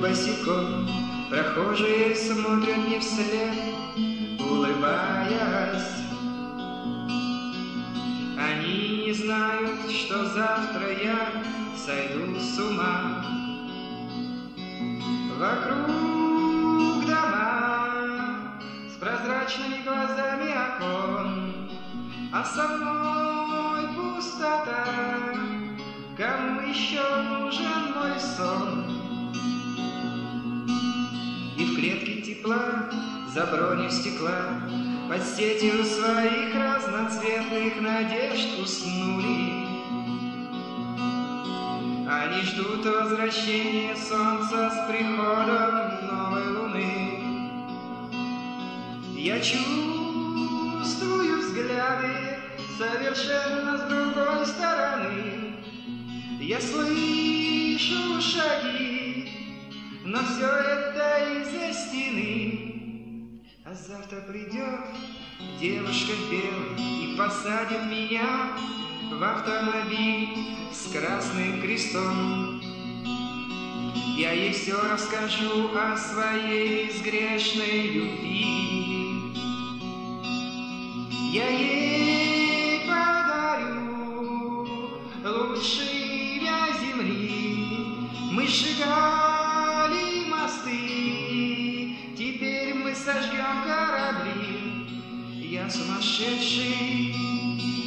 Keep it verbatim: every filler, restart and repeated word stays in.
босиком, прохожие смотрят мне вслед, улыбаясь. Они не знают, что завтра я сойду с ума. Вокруг дома с прозрачными глазами окон, а со мной пустота. Кому еще нужен мой сон? И в клетке тепла, за броней стекла, под сетью своих разноцветных надежд уснули. Они ждут возвращения солнца с приходом новой луны. Я чувствую взгляды совершенно с другой стороны. Я слышу шаги, но все это из-за стены. А завтра придет девушка в белой и посадит меня в автомобиль с красным крестом. Я ей все расскажу о своей безгрешной любви. Я ей подарю лучшие земли. Мы сжигали мосты, теперь мы сожгем корабли. Я сумасшедший